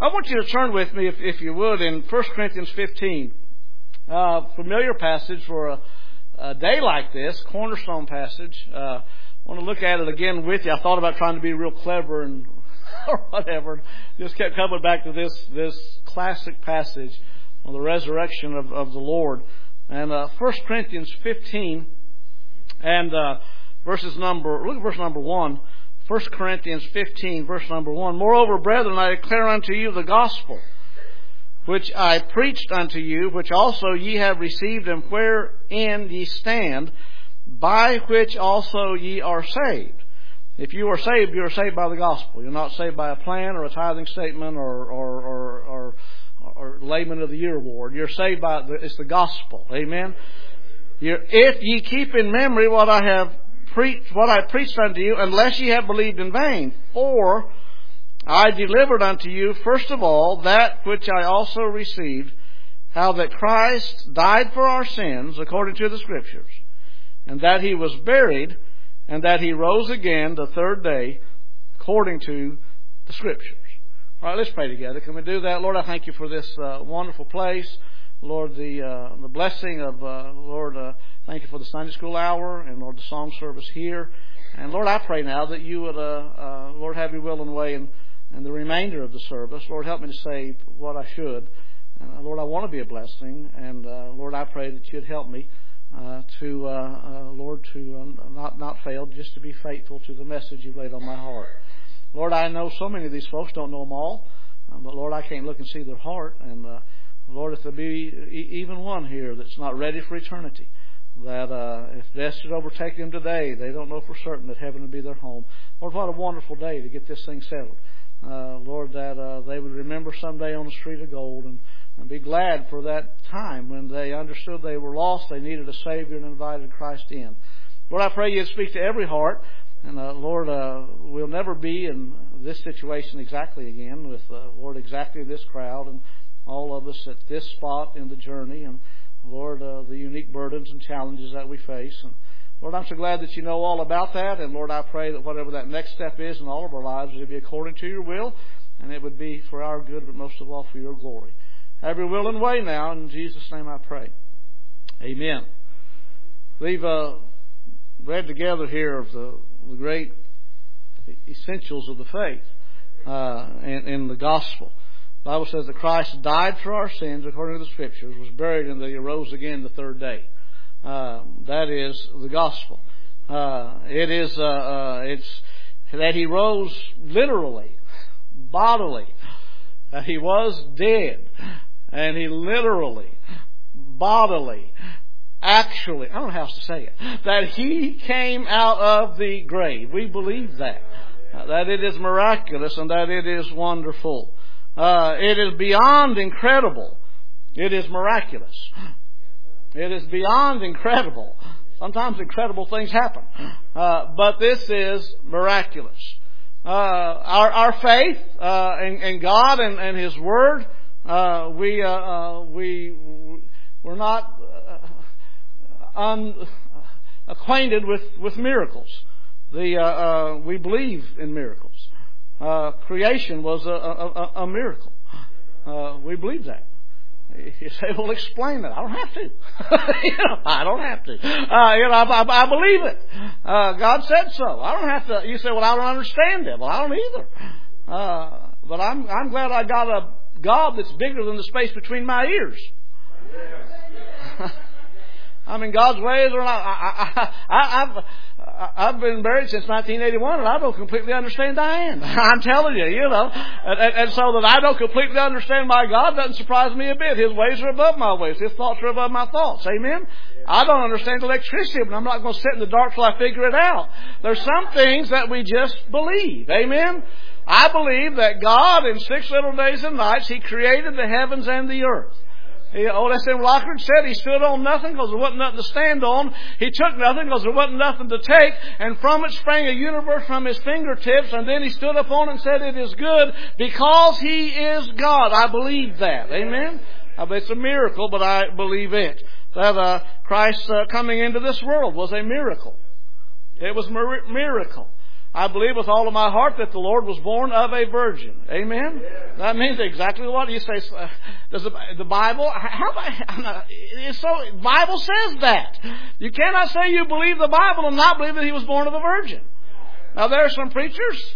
I want you to turn with me, if you would, in 1 Corinthians 15. Familiar passage for a day like this, cornerstone passage. I want to look at it again with you. I thought about trying to be real clever and or whatever. Just kept coming back to this classic passage on the resurrection of the Lord. And 1 Corinthians 15 and look at verse number 1. 1 Corinthians 15, verse number 1. Moreover, brethren, I declare unto you the gospel, which I preached unto you, which also ye have received, and wherein ye stand, by which also ye are saved. If you are saved, you are saved by the gospel. You're not saved by a plan or a tithing statement or layman of the year award. You're saved by it's the gospel. Amen. If ye keep in memory what I preached unto you, unless ye have believed in vain. For I delivered unto you first of all that which I also received, how that Christ died for our sins according to the Scriptures, and that He was buried, and that He rose again the third day according to the Scriptures. All right, let's pray together. Can we do that? Lord, I thank you for this wonderful place. Lord, the blessing of, thank you for the Sunday school hour, and Lord, the song service here. And Lord, I pray now that you would, Lord, have your will and way in the remainder of the service. Lord, help me to say what I should. Lord, I want to be a blessing. And Lord, I pray that you'd help me to not fail, just to be faithful to the message you've laid on my heart. Lord, I know so many of these folks, don't know them all. But Lord, I can't look and see their heart. And Lord, if there be even one here that's not ready for eternity, that if death should overtake them today, they don't know for certain that heaven would be their home. Lord, what a wonderful day to get this thing settled. Lord, that they would remember someday on the street of gold and be glad for that time when they understood they were lost, they needed a Savior, and invited Christ in. Lord, I pray you'd speak to every heart. And Lord, we'll never be in this situation exactly again with, Lord, exactly this crowd and all of us at this spot in the journey, and Lord, the unique burdens and challenges that we face. And Lord, I'm so glad that you know all about that. And Lord, I pray that whatever that next step is in all of our lives, it would be according to your will, and it would be for our good, but most of all for your glory. Have your will and way now. In Jesus' name I pray. Amen. We've read together here of the great essentials of the faith in the gospel. The Bible says that Christ died for our sins according to the Scriptures, was buried, and that He arose again the third day. That is the gospel. It's that He rose literally, bodily. That He was dead, and He literally, bodily, actually, I don't know how else to say it, that He came out of the grave. We believe that. That it is miraculous and that it is wonderful. It is beyond incredible. It is miraculous. It is beyond incredible. Sometimes incredible things happen. But this is miraculous. Our faith in God and His Word, we're not unacquainted with miracles. We believe in miracles. Creation was a miracle. We believe that. You say, well, explain that. I don't have to. I don't have to. I believe it. God said so. I don't have to. You say, well, I don't understand it. Well, I don't either. But I'm glad I got a God that's bigger than the space between my ears. I mean, God's ways are not. I've been married since 1981, and I don't completely understand Diane. I'm telling you, and so that I don't completely understand my God doesn't surprise me a bit. His ways are above my ways. His thoughts are above my thoughts. Amen. I don't understand electricity, but I'm not going to sit in the dark till I figure it out. There's some things that we just believe. Amen. I believe that God, in 6 little days and nights, He created the heavens and the earth. Old S.M. Lockridge said He stood on nothing because there wasn't nothing to stand on. He took nothing because there wasn't nothing to take. And from it sprang a universe from His fingertips. And then He stood upon it and said, it is good because He is God. I believe that. Amen? It's a miracle, but I believe it. That Christ coming into this world was a miracle. It was a miracle. I believe with all of my heart that the Lord was born of a virgin. Amen? That means exactly what you say. Does the Bible, Bible says that. You cannot say you believe the Bible and not believe that He was born of a virgin. Now there are some preachers,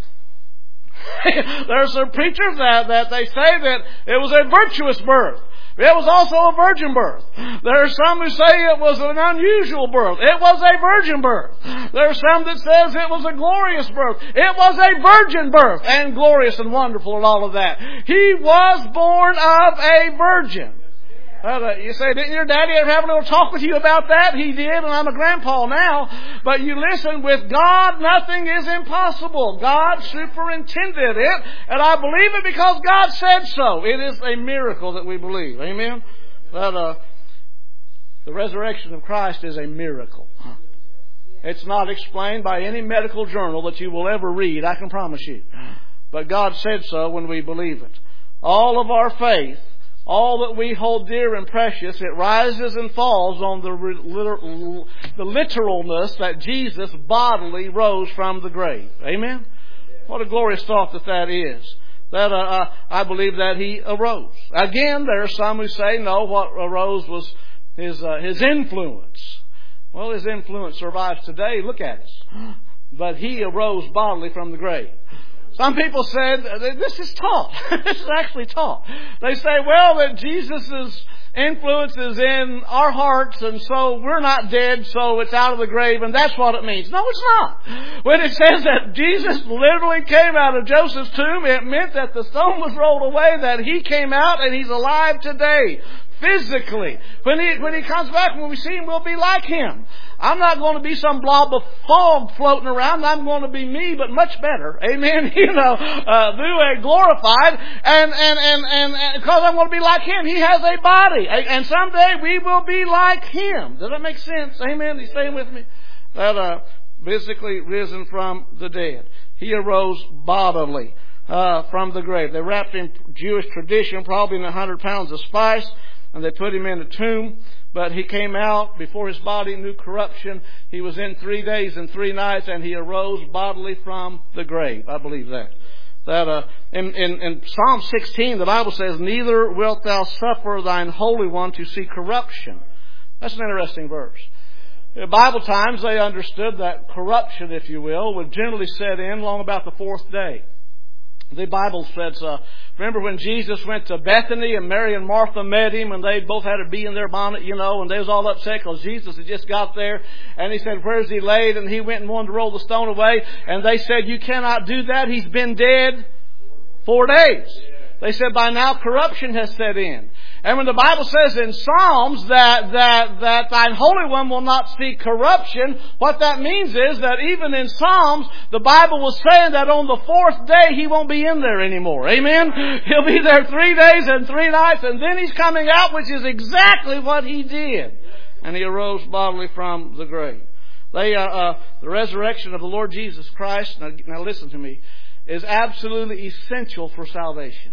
that they say that it was a virtuous birth. It was also a virgin birth. There are some who say it was an unusual birth. It was a virgin birth. There are some that says it was a glorious birth. It was a virgin birth, and glorious and wonderful and all of that. He was born of a virgin. You say, didn't your daddy ever have a little talk with you about that? He did, and I'm a grandpa now. But you listen, with God, nothing is impossible. God superintended it, and I believe it because God said so. It is a miracle that we believe. Amen? That the resurrection of Christ is a miracle. It's not explained by any medical journal that you will ever read, I can promise you. But God said so when we believe it. All of our faith, all that we hold dear and precious, it rises and falls on the literalness that Jesus bodily rose from the grave. Amen? What a glorious thought that is. That I believe that He arose. Again, there are some who say, no, what arose was His influence. Well, His influence survives today. Look at us. But He arose bodily from the grave. Some people said, this is taught. This is actually taught. They say, well, that Jesus' influence is in our hearts, and so we're not dead, so it's out of the grave, and that's what it means. No, it's not. When it says that Jesus literally came out of Joseph's tomb, it meant that the stone was rolled away, that He came out, and He's alive today. Physically. When he comes back, when we see Him, we'll be like Him. I'm not going to be some blob of fog floating around. I'm going to be me, but much better. Amen. Glorified. And because I'm going to be like Him. He has a body. And someday we will be like Him. Does that make sense? Amen. You staying with me? That, physically risen from the dead. He arose bodily, from the grave. They wrapped Him, Jewish tradition, probably in 100 pounds of spice. And they put Him in a tomb, but He came out before His body knew corruption. He was in 3 days and 3 nights, and He arose bodily from the grave. I believe that. In Psalm 16, the Bible says, neither wilt thou suffer thine Holy One to see corruption. That's an interesting verse. In Bible times, they understood that corruption, if you will, would generally set in long about the 4th day. The Bible says, remember when Jesus went to Bethany and Mary and Martha met Him and they both had a bee in their bonnet, and they was all upset because Jesus had just got there and He said, where's He laid? And He went and wanted to roll the stone away and they said, you cannot do that. He's been dead 4 days. They said, by now corruption has set in. And when the Bible says in Psalms that thine Holy One will not see corruption, what that means is that even in Psalms, the Bible was saying that on the 4th day He won't be in there anymore. Amen? He'll be there 3 days and 3 nights, and then He's coming out, which is exactly what He did. And He arose bodily from the grave. The resurrection of the Lord Jesus Christ, now listen to me, is absolutely essential for salvation.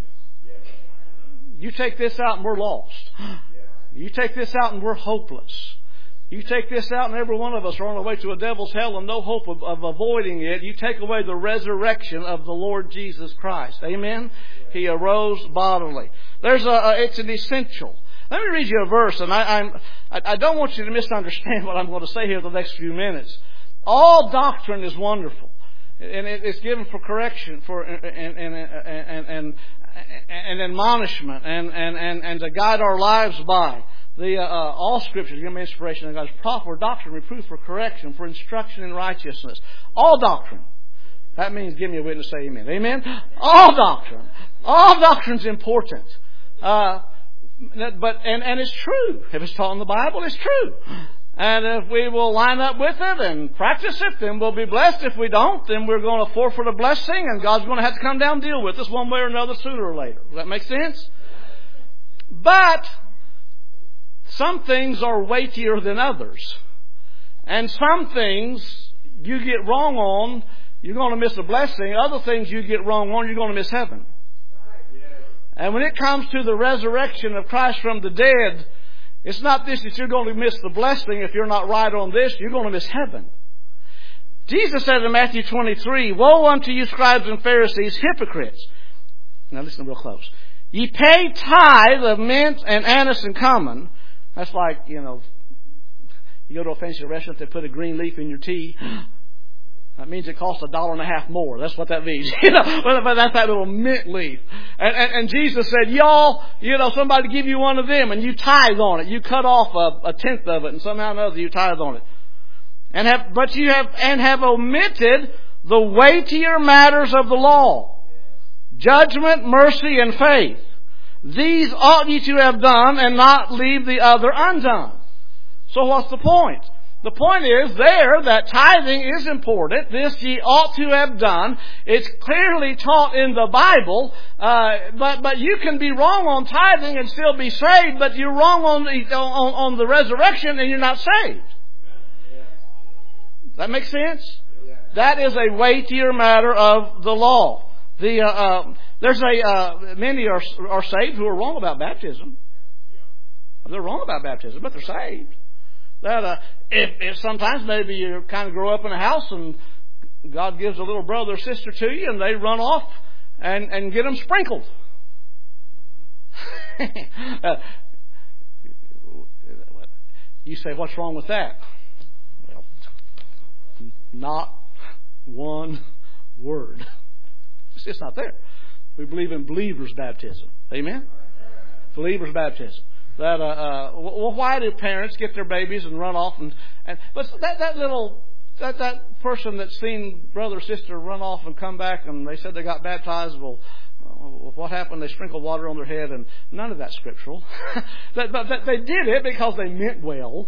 You take this out and we're lost. You take this out and we're hopeless. You take this out and every one of us are on our way to a devil's hell and no hope of avoiding it. You take away the resurrection of the Lord Jesus Christ. Amen? He arose bodily. It's an essential. Let me read you a verse, and I don't want you to misunderstand what I'm going to say here the next few minutes. All doctrine is wonderful. And it's given for correction, and admonishment, and to guide our lives by. All Scripture is given inspiration of God's proper doctrine, reproof, for correction, for instruction in righteousness. All doctrine. That means, give me a witness, say amen. Amen? All doctrine. All doctrine's important. But it's true. If it's taught in the Bible, it's true. And if we will line up with it and practice it, then we'll be blessed. If we don't, then we're going to forfeit a blessing, and God's going to have to come down and deal with us one way or another sooner or later. Does that make sense? But some things are weightier than others. And some things you get wrong on, you're going to miss a blessing. Other things you get wrong on, you're going to miss heaven. And when it comes to the resurrection of Christ from the dead, it's not this that you're going to miss the blessing if you're not right on this. You're going to miss heaven. Jesus said in Matthew 23, "Woe unto you, scribes and Pharisees, hypocrites." Now listen real close. "Ye pay tithe of mint and anise and cumin." That's like, you go to a fancy restaurant, they put a green leaf in your tea. That means it costs $1.50 more. That's what that means. But that's that little mint leaf. And Jesus said, y'all, somebody give you one of them and you tithe on it. You cut off a tenth of it and somehow or another you tithe on it. But you have omitted the weightier matters of the law. Judgment, mercy, and faith. These ought ye to have done and not leave the other undone. So what's the point? The point is there that tithing is important. This ye ought to have done. It's clearly taught in the Bible. But you can be wrong on tithing and still be saved, but you're wrong on the resurrection and you're not saved. Does that make sense? That is a weightier matter of the law. Many are saved who are wrong about baptism. They're wrong about baptism, but they're saved. That if sometimes maybe you kind of grow up in a house and God gives a little brother or sister to you and they run off and get them sprinkled. You say, what's wrong with that? Well, not one word. It's just not there. We believe in believer's baptism. Amen? Believer's baptism. Why do parents get their babies and run off but that person that's seen brother or sister run off and come back and they said they got baptized, well, what happened? They sprinkled water on their head, and none of that's scriptural. But they did it because they meant well.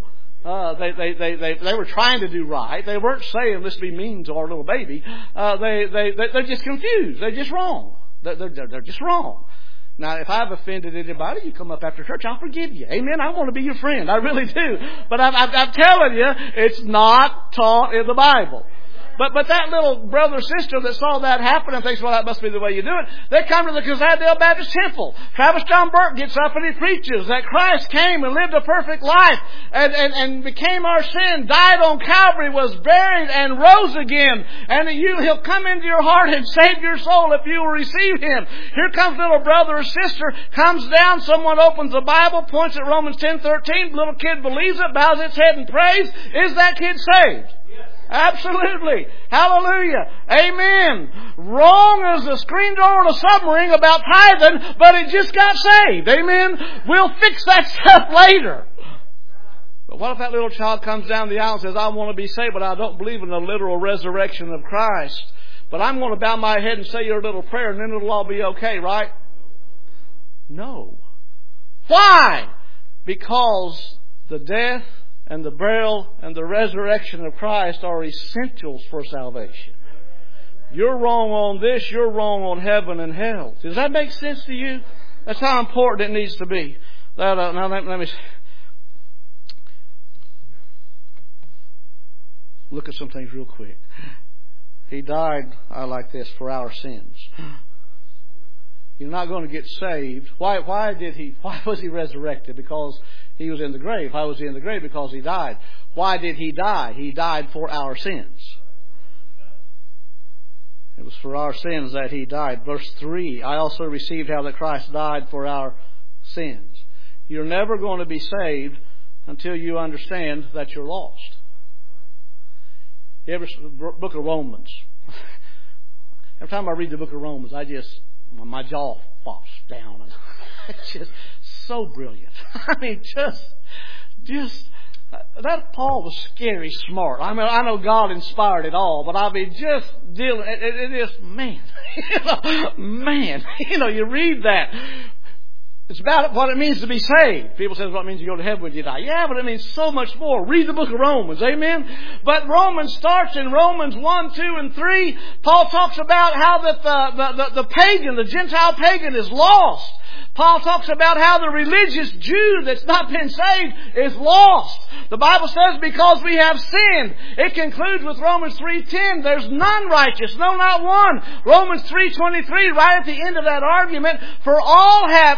They were trying to do right. They weren't saying let's be mean to our little baby. They're just confused. They're just wrong. They're just wrong. Now, if I've offended anybody, you come up after church, I'll forgive you. Amen. I want to be your friend. I really do. But I'm telling you, it's not taught in the Bible. But that little brother or sister that saw that happen and thinks, well, that must be the way you do it, they come to the Kazadale Baptist Temple. Travis John Burke gets up and he preaches that Christ came and lived a perfect life and became our sin, died on Calvary, was buried and rose again. And He'll come into your heart and save your soul if you will receive Him. Here comes little brother or sister, comes down, someone opens the Bible, points at Romans 10:13, little kid believes it, bows its head and prays. Is that kid saved? Absolutely. Hallelujah. Amen. Wrong as a screen door on a submarine about tithing, but it just got saved. Amen. We'll fix that stuff later. But what if that little child comes down the aisle and says, I want to be saved, but I don't believe in the literal resurrection of Christ. But I'm going to bow my head and say your little prayer and then it'll all be okay, right? No. Why? Because the death and the burial and the resurrection of Christ are essentials for salvation. You're wrong on this, you're wrong on heaven and hell. Does that make sense to you? That's how important it needs to be. Now let me look at some things real quick. He died, like this, for our sins. You're not going to get saved. Why was He resurrected? Because He was in the grave. Why was He in the grave? Because He died. Why did He die? He died for our sins. It was for our sins that He died. Verse 3, I also received how that Christ died for our sins. You're never going to be saved until you understand that you're lost. You ever book of Romans? Every time I read the book of Romans, my jaw falls down. And it's just so brilliant. I mean, just that Paul was scary smart. I mean, I know God inspired it all, but I mean, just dealing. It is, man. You read that. It's about what it means to be saved. People say, what it means you go to heaven when you die. Yeah, but it means so much more. Read the book of Romans. Amen? But Romans starts in Romans 1, 2, and 3. Paul talks about how that the pagan, the Gentile pagan is lost. Paul talks about how the religious Jew that's not been saved is lost. The Bible says because we have sinned. It concludes with Romans 3:10. There's none righteous, no, not one. Romans 3:23, right at the end of that argument, for all have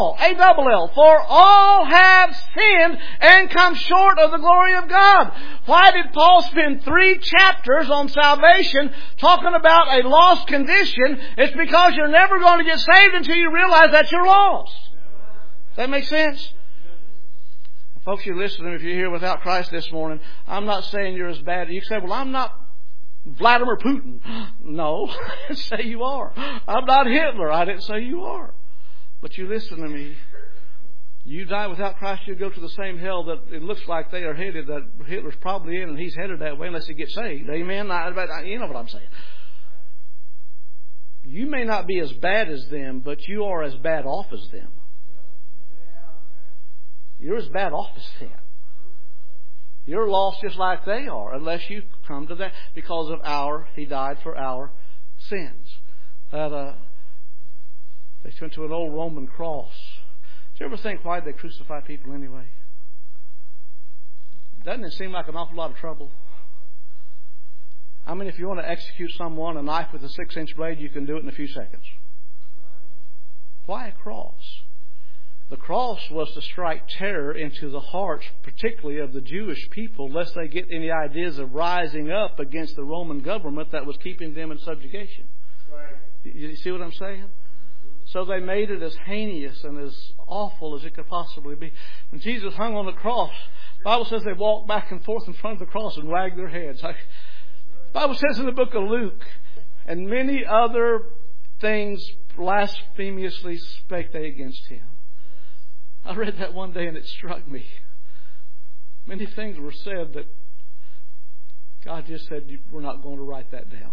sinned and come short of the glory of God. Why did Paul spend 3 chapters on salvation talking about a lost condition? It's because you're never going to get saved until you realize that you're lost. Does that make sense? Folks, you're listening, if you're here without Christ this morning, I'm not saying you're as bad. You say, well, I'm not Vladimir Putin. No, I didn't say you are. I'm not Hitler. I didn't say you are. But you listen to me. You die without Christ, you'll go to the same hell that it looks like they are headed, that Hitler's probably in, and he's headed that way unless he gets saved. Amen? You know what I'm saying. You may not be as bad as them, but you are as bad off as them. You're as bad off as them. You're lost just like they are unless you come to that because of He died for our sins. They went to an old Roman cross. Do you ever think why they crucify people anyway? Doesn't it seem like an awful lot of trouble? I mean, if you want to execute someone, a knife with a 6-inch blade, you can do it in a few seconds. Why a cross? The cross was to strike terror into the hearts, particularly of the Jewish people, lest they get any ideas of rising up against the Roman government that was keeping them in subjugation. Right. You see what I'm saying? So they made it as heinous and as awful as it could possibly be. When Jesus hung on the cross, the Bible says they walked back and forth in front of the cross and wagged their heads. The Bible says in the book of Luke, and many other things blasphemously spake they against him. I read that one day and it struck me. Many things were said that God just said, we're not going to write that down.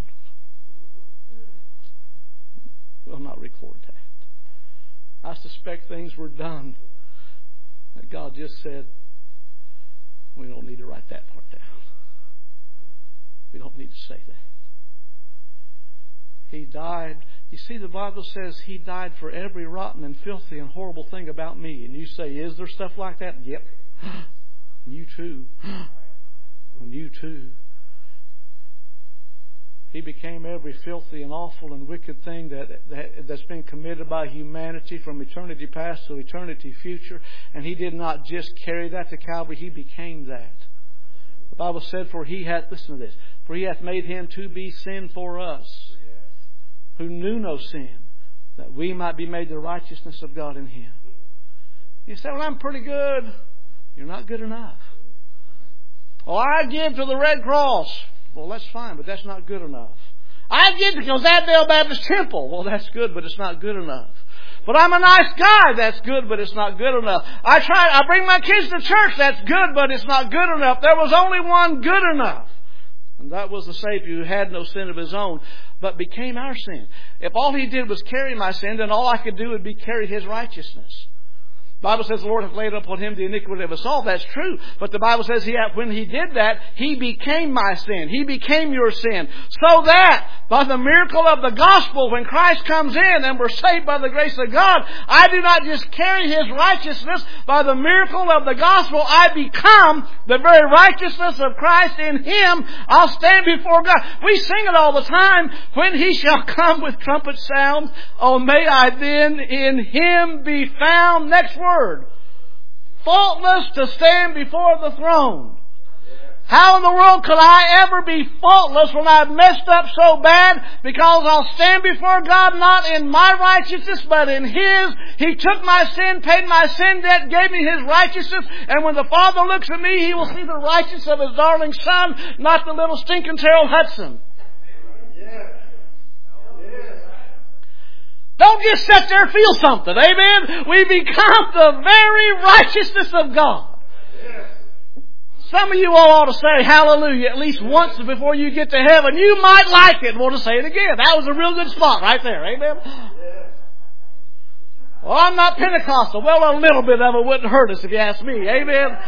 We'll not record that. I suspect things were done that God just said, we don't need to write that part down. We don't need to say that. He died. You see, the Bible says He died for every rotten and filthy and horrible thing about me. And you say, is there stuff like that? Yep. You too. And you too. He became every filthy and awful and wicked thing that's been committed by humanity from eternity past to eternity future. And He did not just carry that to Calvary. He became that. The Bible said, listen to this, for He hath made Him to be sin for us, who knew no sin, that we might be made the righteousness of God in Him. You say, well, I'm pretty good. You're not good enough. Well, I give to the Red Cross. Well, that's fine, but that's not good enough. I give to Gazadale Baptist Temple. Well, that's good, but it's not good enough. But I'm a nice guy. That's good, but it's not good enough. I bring my kids to church. That's good, but it's not good enough. There was only one good enough. And that was the Savior who had no sin of His own, but became our sin. If all He did was carry my sin, then all I could do would be carry His righteousness. The Bible says the Lord hath laid upon Him the iniquity of us all. That's true. But the Bible says when He did that, He became my sin. He became your sin. So that by the miracle of the gospel, when Christ comes in and we're saved by the grace of God, I do not just carry His righteousness. By the miracle of the gospel, I become the very righteousness of Christ in Him. I'll stand before God. We sing it all the time. When He shall come with trumpet sounds, oh, may I then in Him be found. Next word. Faultless to stand before the throne. How in the world could I ever be faultless when I've messed up so bad? Because I'll stand before God not in my righteousness, but in His. He took my sin, paid my sin debt, gave me His righteousness, and when the Father looks at me, He will see the righteousness of His darling Son, not the little stinking Terrell Hudson. Don't just sit there and feel something. Amen? We become the very righteousness of God. Some of you all ought to say hallelujah at least once before you get to heaven. You might like it and want to say it again. That was a real good spot right there. Amen? Well, I'm not Pentecostal. Well, a little bit of it wouldn't hurt us if you ask me. Amen?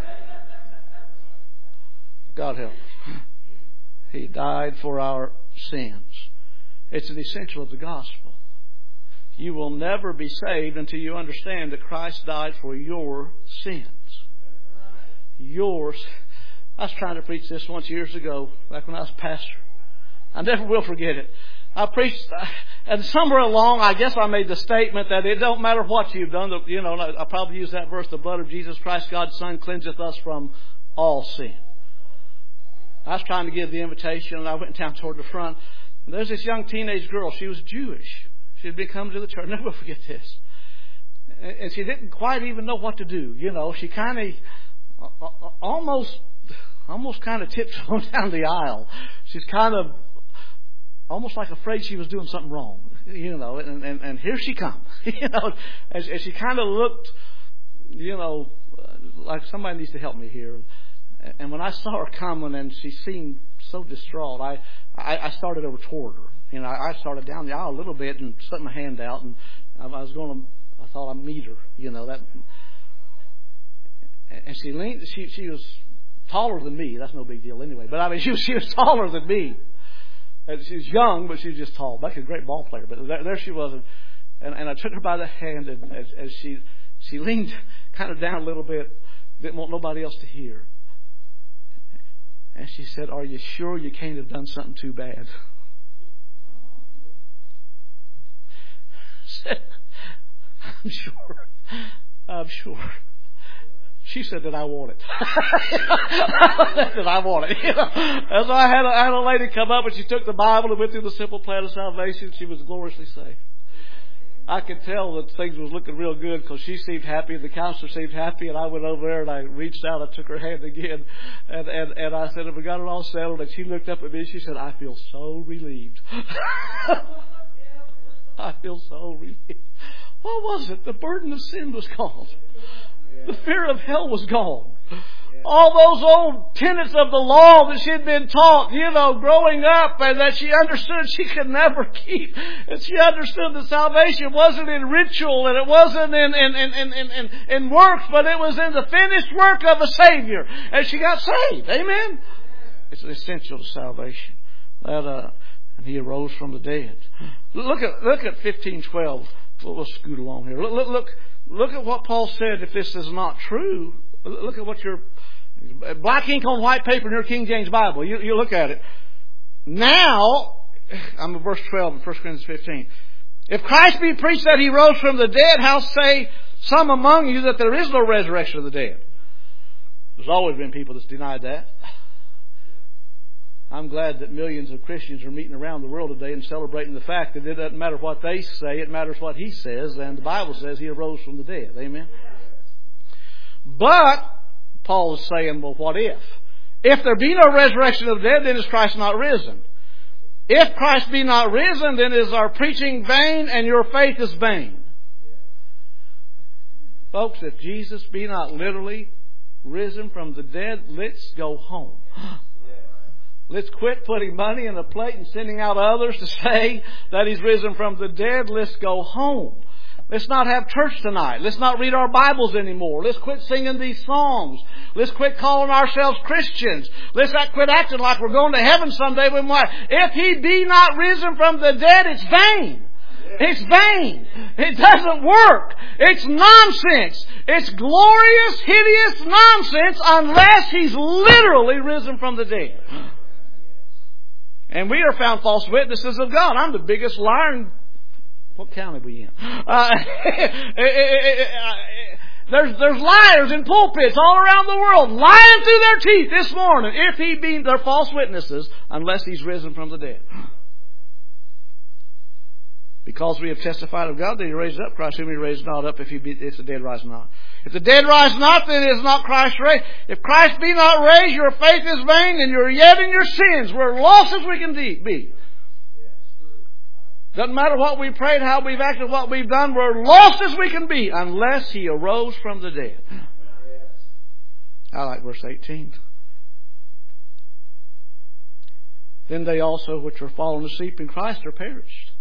God help us. He died for our sins. It's an essential of the gospel. You will never be saved until you understand that Christ died for your sins. Yours. I was trying to preach this once years ago, back when I was pastor. I never will forget it. I preached, and somewhere along, I guess I made the statement that it don't matter what you've done. You know, I probably used that verse, the blood of Jesus Christ, God's Son, cleanseth us from all sin. I was trying to give the invitation, and I went down toward the front. And there's this young teenage girl. She was Jewish. She had been coming to the church. I'll never forget this. And she didn't quite even know what to do. You know, she kind of almost kind of tiptoed down the aisle. She's kind of almost like afraid she was doing something wrong, you know, and here she comes, you know, as she kind of looked, you know, like somebody needs to help me here. And when I saw her coming and she seemed so distraught, I started over toward her. You know, I started down the aisle a little bit and stuck my hand out, and I thought I'd meet her, you know, that. And she leaned, she was taller than me. That's no big deal anyway. But I mean, she was taller than me. And she was young, but she was just tall. Like a great ball player. But there she was. And I took her by the hand, and as she leaned kind of down a little bit, didn't want nobody else to hear. And she said, "Are you sure you can't have done something too bad?" I said, I'm sure. She said that I want it. That I want it. You know? And so I had a lady come up, and she took the Bible and went through the simple plan of salvation. She was gloriously saved. I could tell that things was looking real good because she seemed happy, the counselor seemed happy, and I went over there and I reached out, I took her hand again, and I said, "Have we got it all settled?" And she looked up at me and she said, "I feel so relieved." I feel so relieved. What was it? The burden of sin was gone. The fear of hell was gone. All those old tenets of the law that she had been taught, you know, growing up, and that she understood she could never keep. And she understood that salvation wasn't in ritual, and it wasn't in works, but it was in the finished work of a Savior. And she got saved. Amen? It's essential to salvation. And He arose from the dead. Look at 15:12. We'll scoot along here. Look at what Paul said. If this is not true, look at what your black ink on white paper in your King James Bible. You look at it. Now, I'm in verse 12 of 1 Corinthians 15. If Christ be preached that He rose from the dead, how say some among you that there is no resurrection of the dead? There's always been people that's denied that. I'm glad that millions of Christians are meeting around the world today and celebrating the fact that it doesn't matter what they say, it matters what He says, and the Bible says He arose from the dead. Amen? But Paul is saying, well, what if? If there be no resurrection of the dead, then is Christ not risen? If Christ be not risen, then is our preaching vain and your faith is vain. Folks, if Jesus be not literally risen from the dead, let's go home. Let's quit putting money in a plate and sending out others to say that He's risen from the dead. Let's go home. Let's not have church tonight. Let's not read our Bibles anymore. Let's quit singing these songs. Let's quit calling ourselves Christians. Let's not quit acting like we're going to heaven someday. If He be not risen from the dead, it's vain. It's vain. It doesn't work. It's nonsense. It's glorious, hideous nonsense unless He's literally risen from the dead. And we are found false witnesses of God. I'm the biggest liar in... What county are we in? There's liars in pulpits all around the world lying through their teeth this morning. If He be, they're false witnesses unless He's risen from the dead. Because we have testified of God that He raised up Christ, whom He raised not up if the dead rise not. If the dead rise not, then is not Christ raised. If Christ be not raised, your faith is vain, and you're yet in your sins. We're lost as we can be. Doesn't matter what we prayed, how we've acted, what we've done. We're lost as we can be unless He arose from the dead. I like verse 18. Then they also which are fallen asleep in Christ are perished.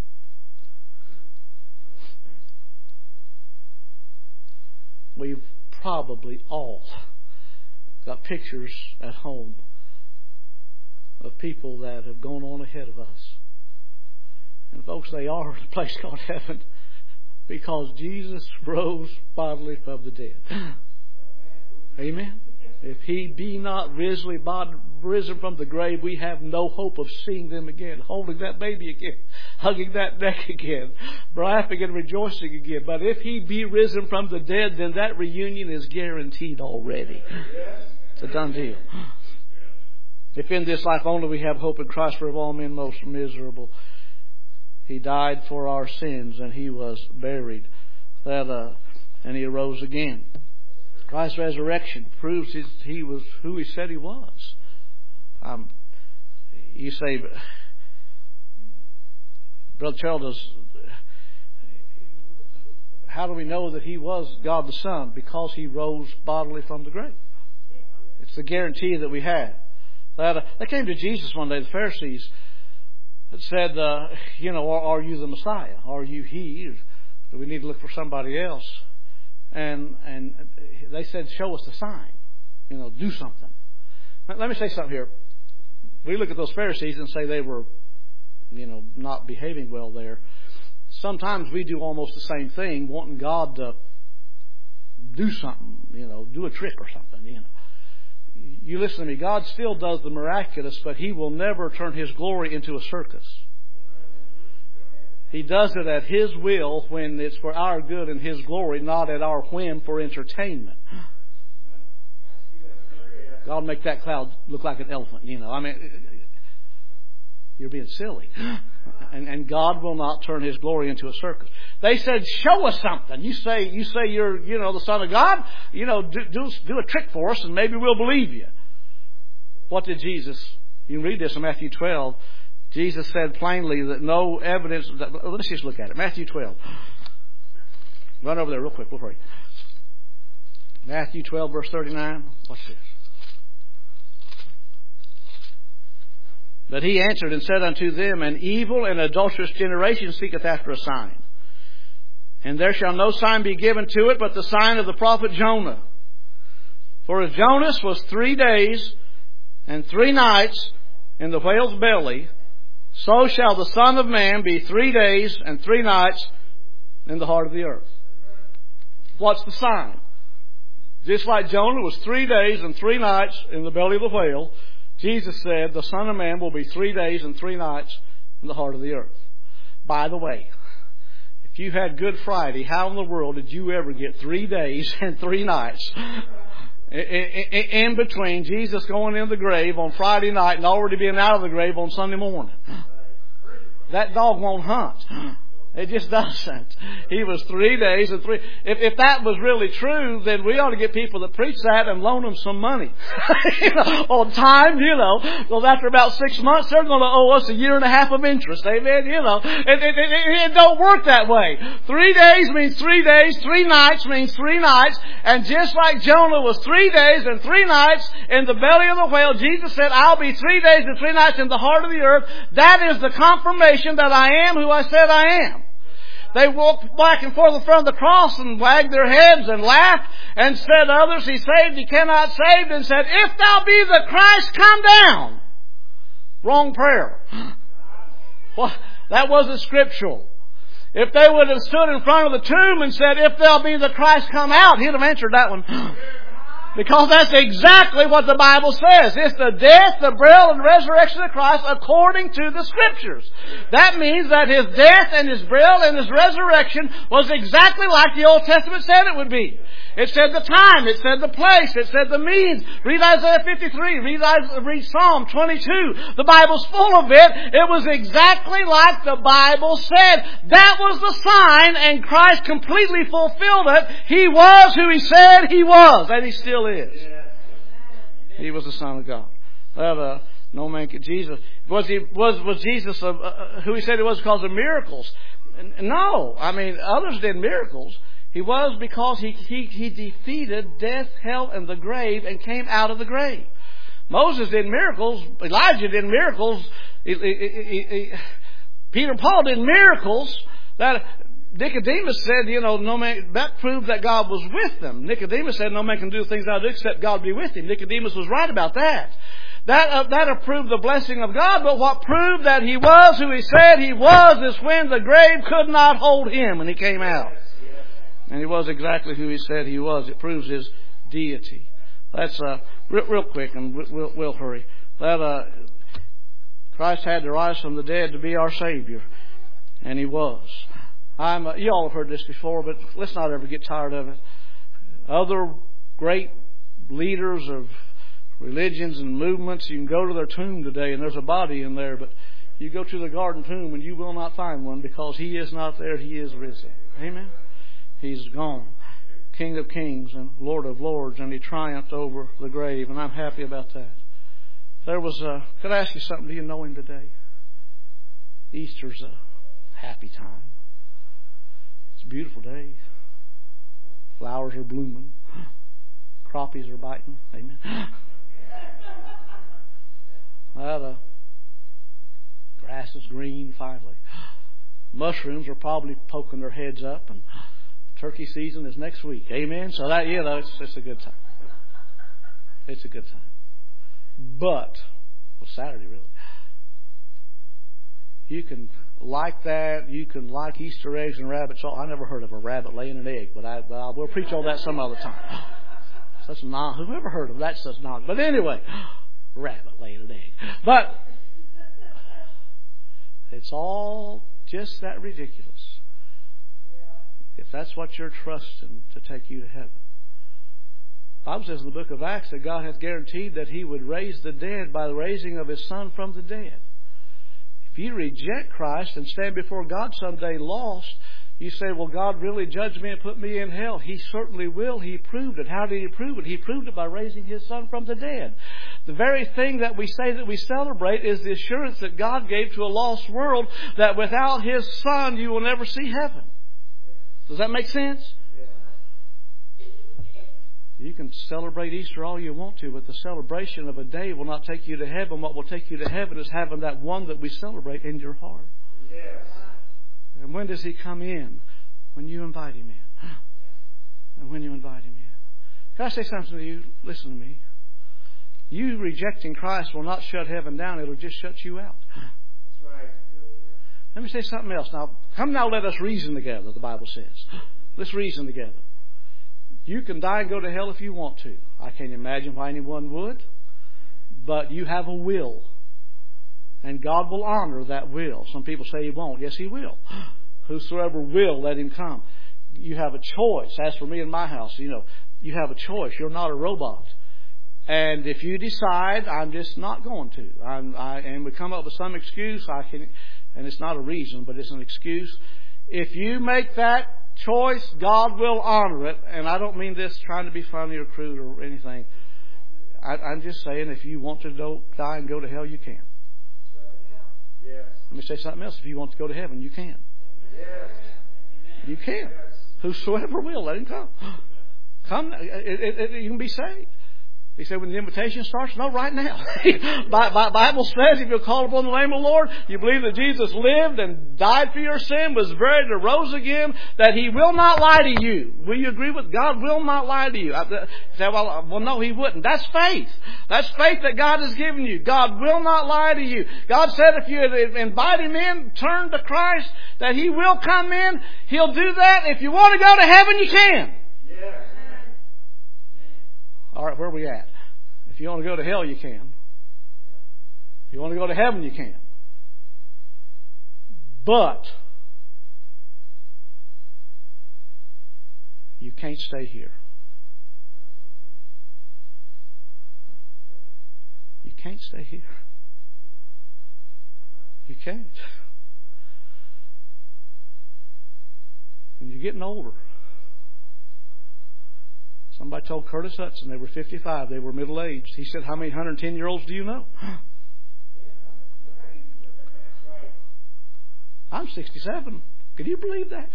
We've probably all got pictures at home of people that have gone on ahead of us. And folks, they are in a place called heaven. Because Jesus rose bodily from the dead. Amen. If He be not risen from the grave, we have no hope of seeing them again, holding that baby again, hugging that neck again, laughing and rejoicing again. But if He be risen from the dead, then that reunion is guaranteed already. It's a done deal. If in this life only we have hope in Christ, for of all men most miserable. He died for our sins, and He was buried. And He arose again. Christ's resurrection proves He was who He said He was. You say, Brother Charles, how do we know that He was God the Son? Because He rose bodily from the grave. It's the guarantee that we have. They came to Jesus one day, the Pharisees, and said, are you the Messiah? Are you He? Do we need to look for somebody else? And they said, show us the sign. Do something. Let me say something here. We look at those Pharisees and say they were, not behaving well there. Sometimes we do almost the same thing, wanting God to do something, do a trick or something, You listen to me. God still does the miraculous, but He will never turn His glory into a circus. He does it at His will when it's for our good and His glory, not at our whim for entertainment. God make that cloud look like an elephant, you're being silly. And God will not turn His glory into a circus. They said, show us something. You say you're, the Son of God. Do a trick for us and maybe we'll believe you. What did Jesus, you can read this in Matthew 12. Jesus said plainly that no evidence, let's just look at it. Matthew 12. Run over there real quick, we'll hurry. Matthew 12 verse 39. What's this? But He answered and said unto them, an evil and adulterous generation seeketh after a sign. And there shall no sign be given to it but the sign of the prophet Jonah. For as Jonas was 3 days and 3 nights in the whale's belly, so shall the Son of Man be 3 days and 3 nights in the heart of the earth. What's the sign? Just like Jonah was 3 days and 3 nights in the belly of the whale, Jesus said the Son of Man will be 3 days and 3 nights in the heart of the earth. By the way, if you had Good Friday, how in the world did you ever get 3 days and 3 nights in between Jesus going in the grave on Friday night and already being out of the grave on Sunday morning? That dog won't hunt. It just doesn't. He was 3 days and 3. If that was really true, then we ought to get people that preach that and loan them some money. On time, Well, after about 6 months, they're going to owe us 1.5 years of interest. Amen. It don't work that way. 3 days means 3 days. 3 nights means 3 nights. And just like Jonah was 3 days and 3 nights in the belly of the whale, Jesus said, I'll be 3 days and 3 nights in the heart of the earth. That is the confirmation that I am who I said I am. They walked back and forth in front of the cross and wagged their heads and laughed and said to others, He saved, He cannot save, and said, if thou be the Christ, come down. Wrong prayer. Well, that wasn't scriptural. If they would have stood in front of the tomb and said, if thou be the Christ, come out, He'd have answered that one. Because that's exactly what the Bible says. It's the death, the burial, and resurrection of Christ according to the Scriptures. That means that His death and His burial and His resurrection was exactly like the Old Testament said it would be. It said the time, it said the place, it said the means. Read Isaiah 53, read Psalm 22. The Bible's full of it. It was exactly like the Bible said. That was the sign, and Christ completely fulfilled it. He was who He said He was, and He still is. He was the Son of God. Well, no man could. Jesus was Jesus who He said He was because of miracles? No, others did miracles. He was because he defeated death, hell, and the grave and came out of the grave. Moses did miracles. Elijah did miracles. Peter and Paul did miracles. That Nicodemus said, no man, that proved that God was with them. Nicodemus said, no man can do things I do except God be with him. Nicodemus was right about that. That proved the blessing of God, but what proved that He was who He said He was is when the grave could not hold Him and He came out. And He was exactly who He said He was. It proves His deity. That's real quick, and we'll hurry. That Christ had to rise from the dead to be our Savior, and He was. You all have heard this before, but let's not ever get tired of it. Other great leaders of religions and movements, you can go to their tomb today, and there's a body in there, but you go to the garden tomb and you will not find one, because He is not there. He is risen. Amen. He's gone. King of kings and Lord of lords, and He triumphed over the grave, and I'm happy about that. Could I ask you something? Do you know Him today? Easter's a happy time. It's a beautiful day. Flowers are blooming. Crappies are biting. Amen. Grass is green finally. Mushrooms are probably poking their heads up, and turkey season is next week. Amen. So that, it's a good time. It's a good time. But, Saturday really. You can like that. You can like Easter eggs and rabbits. I never heard of a rabbit laying an egg, but we'll preach on that some other time. Who ever heard of that such nonsense? But anyway, rabbit laying an egg. But it's all just that ridiculous. If that's what you're trusting to take you to heaven. The Bible says in the book of Acts that God hath guaranteed that He would raise the dead by the raising of His Son from the dead. If you reject Christ and stand before God someday lost, you say, well, God really judged me and put me in hell. He certainly will. He proved it. How did He prove it? He proved it by raising His Son from the dead. The very thing that we say that we celebrate is the assurance that God gave to a lost world that without His Son you will never see heaven. Does that make sense? You can celebrate Easter all you want to, but the celebration of a day will not take you to heaven. What will take you to heaven is having that one that we celebrate in your heart. Yes. And when does He come in? When you invite Him in. And when you invite Him in. Can I say something to you? Listen to me. You rejecting Christ will not shut heaven down. It'll just shut you out. That's right. Let me say something else. Now, come now, let us reason together, the Bible says. Let's reason together. You can die and go to hell if you want to. I can't imagine why anyone would. But you have a will. And God will honor that will. Some people say He won't. Yes, He will. Whosoever will, let him come. You have a choice. As for me and my house, you have a choice. You're not a robot. And if you decide, I'm just not going to. And we come up with some excuse, and it's not a reason, but it's an excuse. If you make that choice, God will honor it. And I don't mean this trying to be funny or crude or anything. I'm just saying, if you want to die and go to hell, you can. Yes. Let me say something else. If you want to go to heaven, you can. Yes. You can. Yes. Whosoever will, let him come. Come. You can be saved. He said, when the invitation starts, no, right now. Bible says, if you'll call upon the name of the Lord, you believe that Jesus lived and died for your sin, was buried and rose again, that He will not lie to you. Will you agree with God? Will not lie to you. You say, well, no, He wouldn't. That's faith. That's faith that God has given you. God will not lie to you. God said if you invite Him in, turn to Christ, that He will come in. He'll do that. If you want to go to heaven, you can. Yes. All right, where are we at? If you want to go to hell, you can. If you want to go to heaven, you can. But you can't stay here. You can't stay here. You can't. And you're getting older. Somebody told Curtis Hudson they were 55. They were middle-aged. He said, how many 110-year-olds do you know? I'm 67. Can you believe that?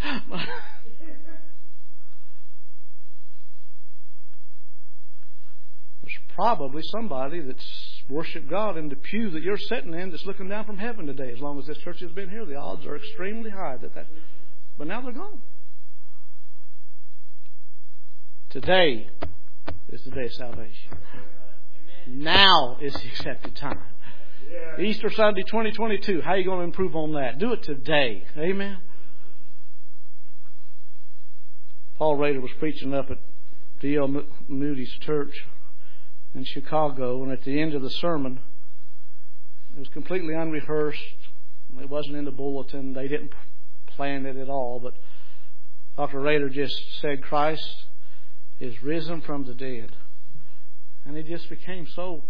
There's probably somebody that's worshiped God in the pew that you're sitting in that's looking down from heaven today. As long as this church has been here, the odds are extremely high that. But now they're gone. Today is the day of salvation. Now is the accepted time. Easter Sunday 2022. How are you going to improve on that? Do it today. Amen. Paul Rader was preaching up at D.L. Moody's church in Chicago, and at the end of the sermon, it was completely unrehearsed. It wasn't in the bulletin. They didn't plan it at all, but Dr. Rader just said, Christ is risen from the dead. And he just became so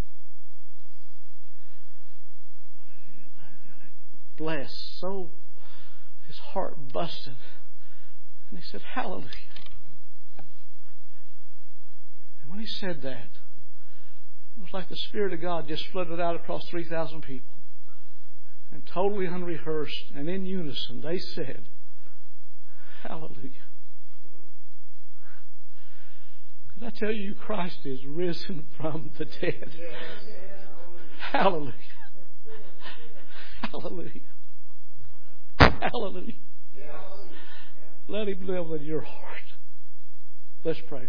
blessed, so his heart busted. And he said, hallelujah. And when he said that, it was like the Spirit of God just flooded out across 3,000 people. And totally unrehearsed and in unison, they said, hallelujah. Did I tell you Christ is risen from the dead? Hallelujah. Hallelujah. Hallelujah. Let Him live in your heart. Let's pray.